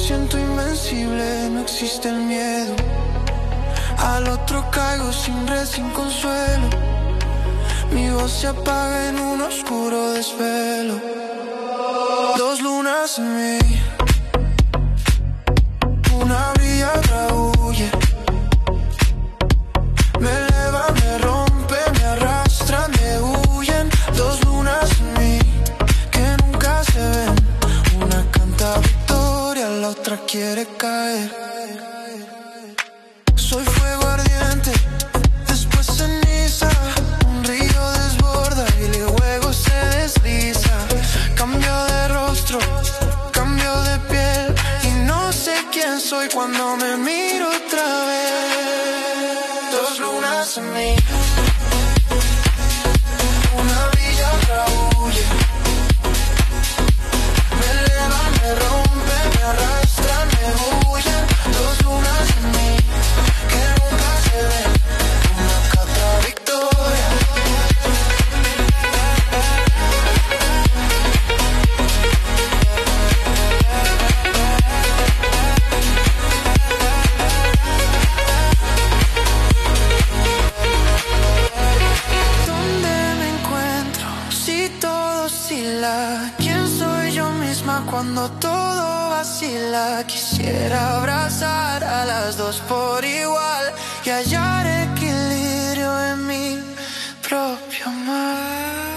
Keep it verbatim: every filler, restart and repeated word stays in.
siento invencible, no existe el miedo. Al otro caigo sin red, sin consuelo. Mi voz se apaga en un oscuro desvelo. Dos lunas en mí, una brilla, otra huye. Me eleva, me rompe, me arrastra, me huyen. Dos lunas en mí que nunca se ven. Una canta victoria, la otra quiere caer. Soy fuego ardiente, después ceniza. Un río desborda y luego se desliza. Cambio de rostro, cambio de piel, y no sé quién soy cuando me miro otra vez. Dos lunas en mí, una brilla, otra huye. Me eleva, me rompe, me arrastra, me huyen. Dos lunas en mí que nunca se ven. Una cata victoria. ¿Dónde me encuentro? Si todo oscila. ¿Quién soy yo misma cuando todo vacila? Quisiera abrazar a las dos por igual y hallar equilibrio en mi propio mar.